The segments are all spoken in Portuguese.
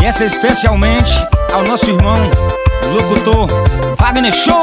Essa é especialmente ao nosso irmão, o locutor Wagner Show.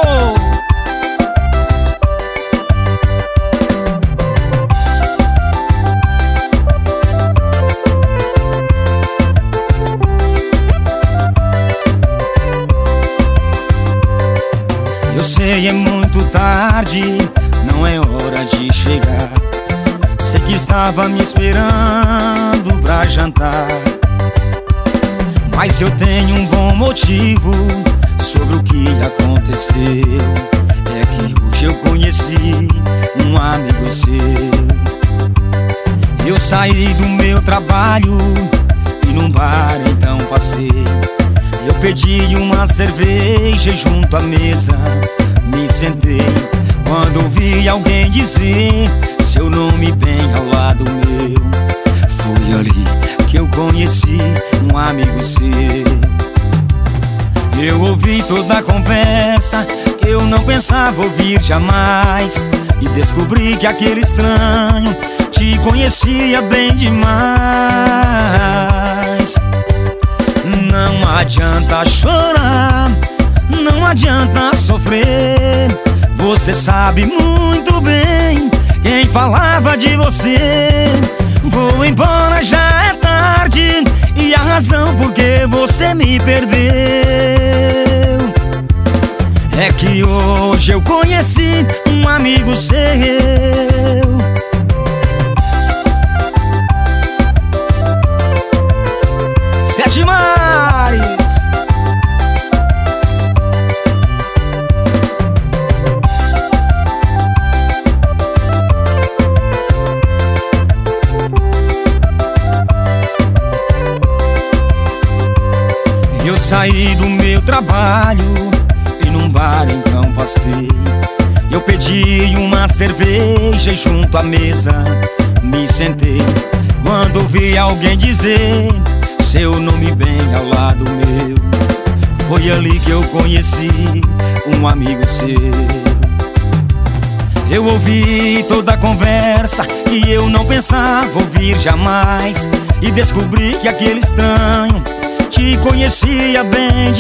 Eu sei, é muito tarde, não é hora de chegar. Sei que estava me esperando pra jantar, mas eu tenho um bom motivo sobre o que aconteceu. É que hoje eu conheci um amigo seu. Eu saí do meu trabalho e num bar então passei. Eu pedi uma cerveja e junto à mesa me sentei. Quando ouvi alguém dizer seu nome bem ao lado meu, foi ali que eu conheci um amigo seu. Eu ouvi toda a conversa que eu não pensava ouvir jamais, e descobri que aquele estranho te conhecia bem demais. Não adianta chorar, não adianta sofrer. Você sabe muito bem quem falava de você. Vou embora, já é tarde, e a razão por que você me perdeu é que hoje eu conheci um amigo seu. Sete Mares. Eu saí do meu trabalho e num bar então passei. Eu pedi uma cerveja e junto à mesa me sentei. Quando ouvi alguém dizer seu nome bem ao lado meu, foi ali que eu conheci um amigo seu. Eu ouvi toda a conversa que eu não pensava ouvir jamais, e descobri que aquele estranho te conhecia bem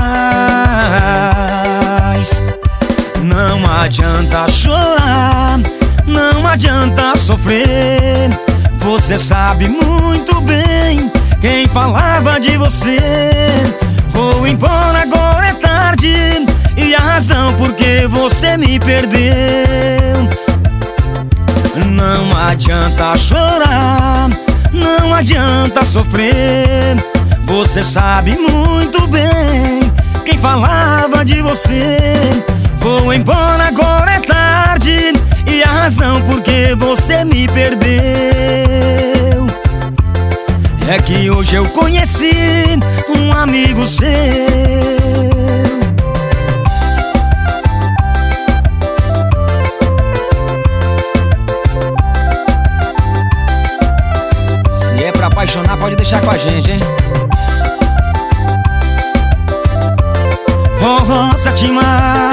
demais. Não adianta chorar, não adianta sofrer. Você sabe muito bem quem falava de você. Vou embora, agora é tarde, e a razão por que você me perdeu. Não adianta chorar, não adianta sofrer. Você sabe muito bem quem falava de você. Vou embora, agora é tarde, e a razão por que você me perdeu é que hoje eu conheci um amigo seu. Se é pra apaixonar, pode deixar com a gente, hein? Forró Sete Mares.